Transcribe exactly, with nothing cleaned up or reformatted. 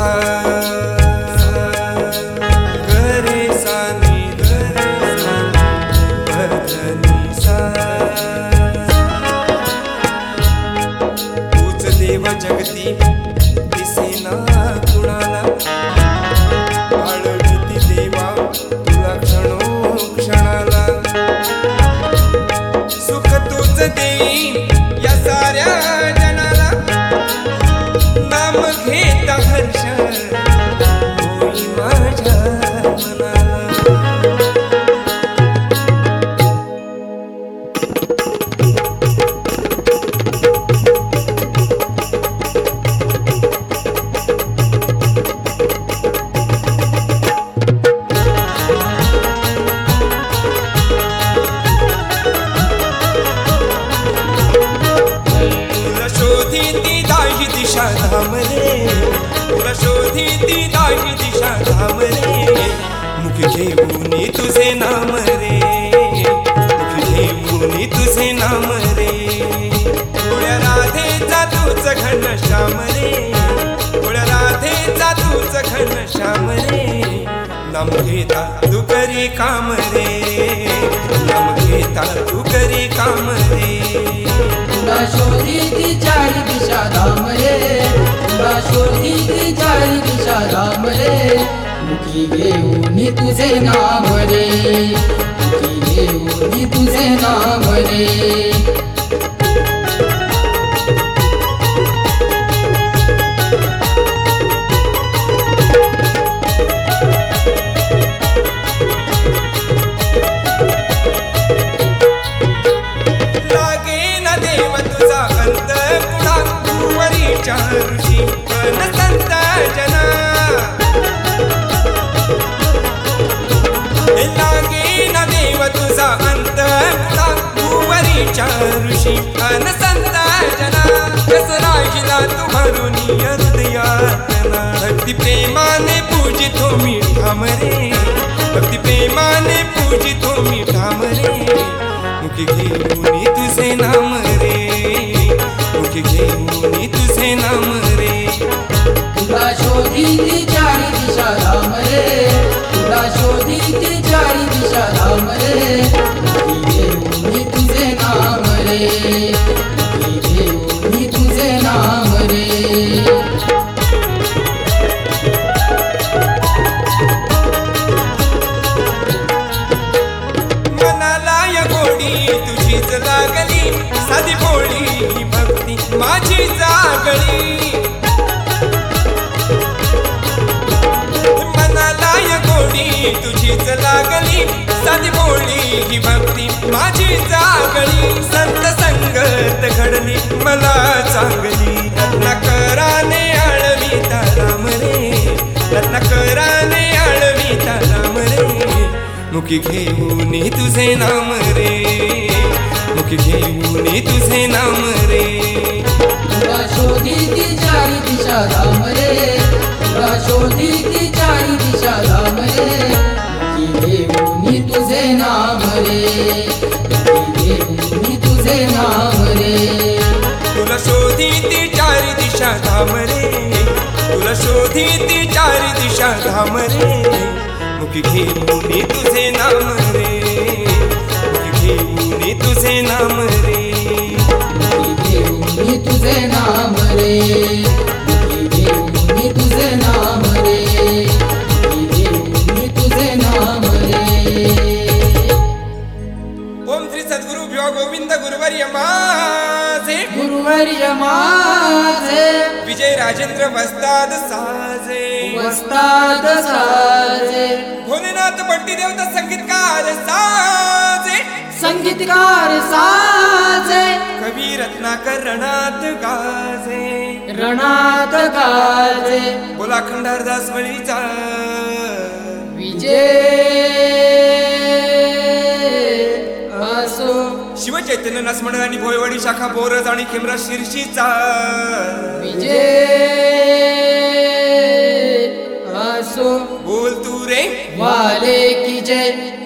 सा गरे सा नि गरे सा पधनी सा तूच देव जगती दिसेना कुणाला आळविती देवा तुला क्षणो क्षणाला सुख तूच देई या साऱ्या जनाला नाम घेता हर्ष होई माझ्या मनाला दिशा धाम रे तुला शोधी ती दाही दिशा धाम रे मुख घेऊनी तुझे नाम रे मुख घेऊनी तुझे नाम रे थोड्या राधेचा तूच घन श्याम रे थोड्या राधेचा तूच घन श्याम रे नाम घेता तू करी काम रे नाम घेता तू करी काम रे तुला शोधी ती चारी दिशा धाम रे तुला शोधी ती चारी दिशा धाम रे मुखी घेऊनी तुझे नाम रे मुखी घेऊनी तुझे नाम रे ऋषी पण संत जना लागे न देव तुझा अंत भुवरीच्या ऋषी पण संत जना कस राहिला तू भरून हृदयातना भक्ती प्रेमाने पूजितो मी ठाम रे भक्ती प्रेमाने पूजितो मी ठाम रे मुखी घेऊनी तुझे नाम रे मुखी घेऊनी तुझे नाम रे तुला शोधी ती चारी दिशा धाम रे तुला शोधी ती चारी दिशा धाम रे मुखी घेऊनी तुझे नाम रे मुखी घेऊनी तुझे नाम रे मनाला या गोडी तुझीच लागली साधी भोळी भक्ती माझी जागली मनाला या गोडी तुझीच लागली साधी भोळी ही भक्ती माझी जागली संत संगत घडली मला चांगली रत्नाकराने आळविता राम रे रत्नाकराने आळविता राम रे मुखी घेऊनी तुझे नाम रे मुखी घेऊनी तुझे नाम रे तुला शोधी ती चारी दिशा धाम रे तुला शोधी ती चारी दिशा धाम रे मुखी घेऊनी तुझे नाम रे मुखी घेऊनी तुझे नाम रे तुला शोधी ती चारी दिशा धाम रे तुला शोधी ती चारी दिशा धाम रे मुखी घेऊनी तुझे नाम रे मुखी घेऊनी तुझे नाम रे मुखी घेऊनी तुझे नाम रे मुखी घेऊनी तुझे नाम रे मुखी घेऊनी तुझे नाम रे ओम श्री सद्गुरु भ्यो गोविंद गुरुवर्य माझे गुरुवर्य माझे विजय राजेंद्र वस्ताद साजे वस्ताद साजे भोलेनाथ बंटी देवता संगीतकार साजे संगीतकार साजे कवी रत्नाकर रणात गाजे रणात गाजे बोला खंडारदास वळीचा विजय असो शिवचैतन्य नसमंडळ आणि भोयवाडी शाखा बोरज आणि खेमरा शिर्षीचा विजय असो बोल तू रे वाले की जय